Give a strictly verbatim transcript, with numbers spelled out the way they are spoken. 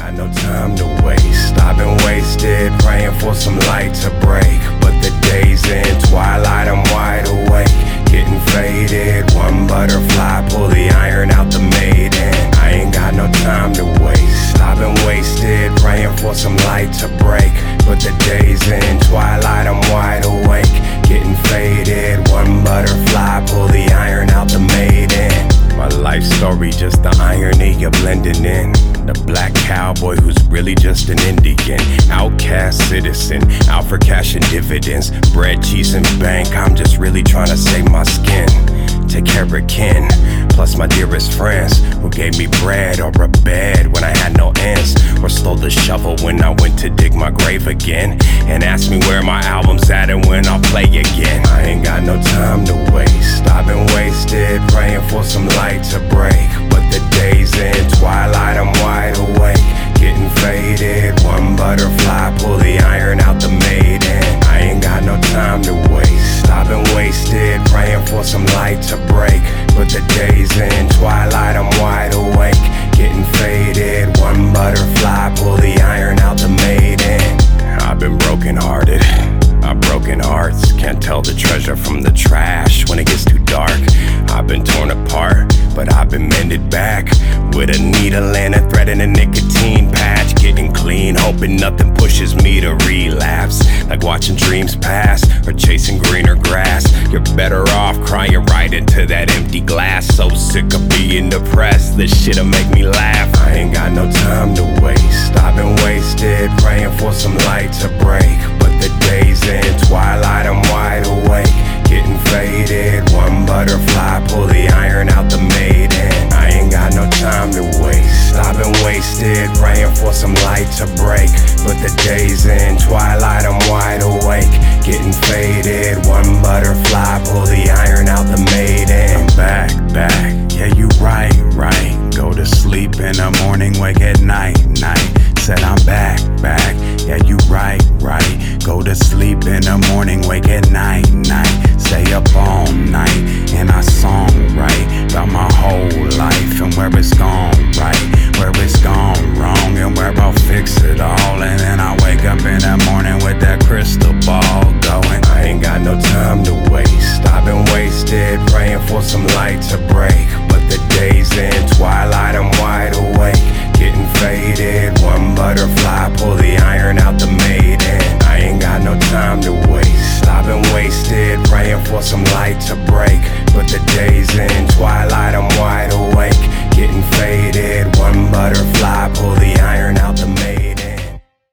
got no time to waste. I've been wasted, praying for some light to break. But the day's in twilight, I'm wide awake, getting faded. One butterfly, pull the iron out the maiden. I ain't got no time to waste. I've been wasted, praying for some light to break. But the day's in twilight, I'm wide awake, getting faded. One butterfly, pull the iron out the maiden. My life story, just the irony of blending in. The black cowboy who's really just an Indian. Outcast citizen, out for cash and dividends. Bread, cheese, and bank, I'm just really trying to save my skin. Take care of kin, plus my dearest friends, who gave me bread or a bed when I had no ends, or stole the shovel when I went to dig my grave again, and asked me where my album's at and when I'll play again. I ain't got no time to waste. I've been wasted, praying for some light to break. But the day's in twilight, I'm wide awake, getting faded. One butterfly, pull the iron out the maiden. I ain't got no time to waste. I've been wasted, praying for some light to break. But the day's in twilight, I'm wide awake, getting faded. One butterfly, pull the iron out the maiden. I've been broken hearted, I've broken hearts. Can't tell the treasure from the trash when it gets too dark. I've been torn apart, but I've been mended back, with a needle and a thread and a nicotine patch. Getting clean, hoping nothing pushes me to relapse, like watching dreams pass or chasing greener grass. You're better off crying right into that empty glass. So sick of being depressed, this shit'll make me laugh. I ain't got no time to waste. I've been wasted, praying for some light to break. But the day's in twilight, I'm wide awake, getting faded. One butterfly, pull the iron out the maiden. I ain't got no time to waste. I've been wasted, praying for some light to break. But the day's in twilight, I'm wide awake, getting faded. One butterfly, pull the iron out the maiden. I'm back, back, yeah you right, right. Go to sleep in the morning, wake at night, night. Said I'm back, back, yeah you right, right. Go to sleep in the morning, wake at night, night. Stay up all night, and I song right about my whole life and where it's gone, right, where it's gone.